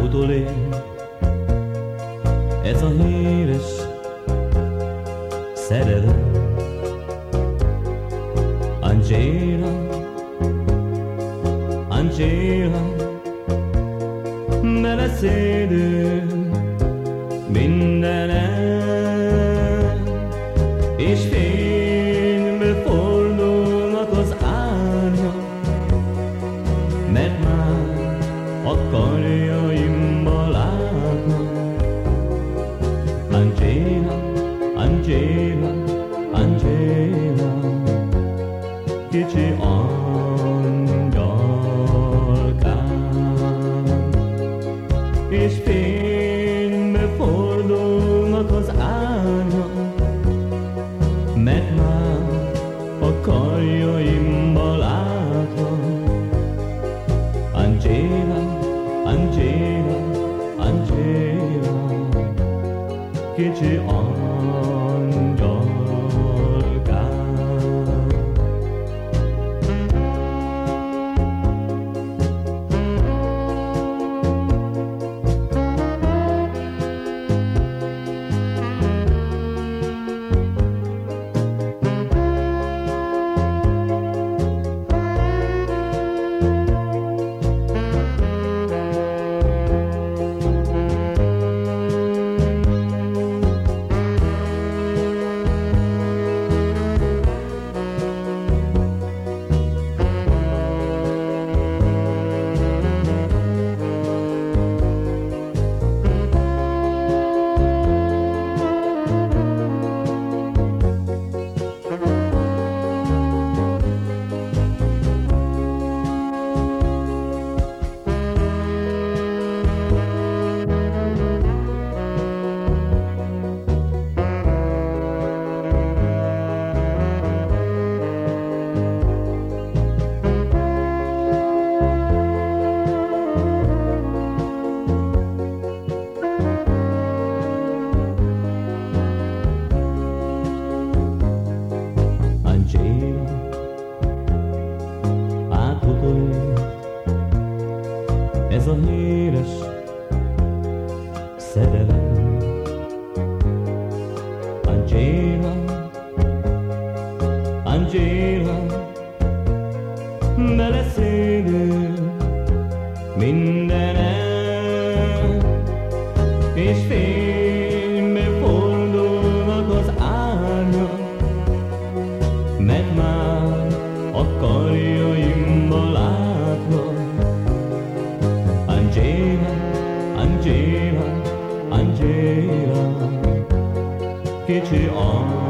átutolé ez a híres szerelem. Angela, Angela, beleszédül mindenen, és fénybe fordulnak az árnyak, mert már a karjaimba látnak. Angela, Angela, Angela, kicsi angyalkám, és fénybe fordulnak az árnyak, mert már a karjaimba látnak. Angela, Angela, Angela, kicsi angyalkám. Ez a híres szerelem. Angela, Angela, beleszédül mindenen, és fénybe fordulnak az árnyak, mert már a karjaimba látnak. Angela, Angela, Angela, kicsi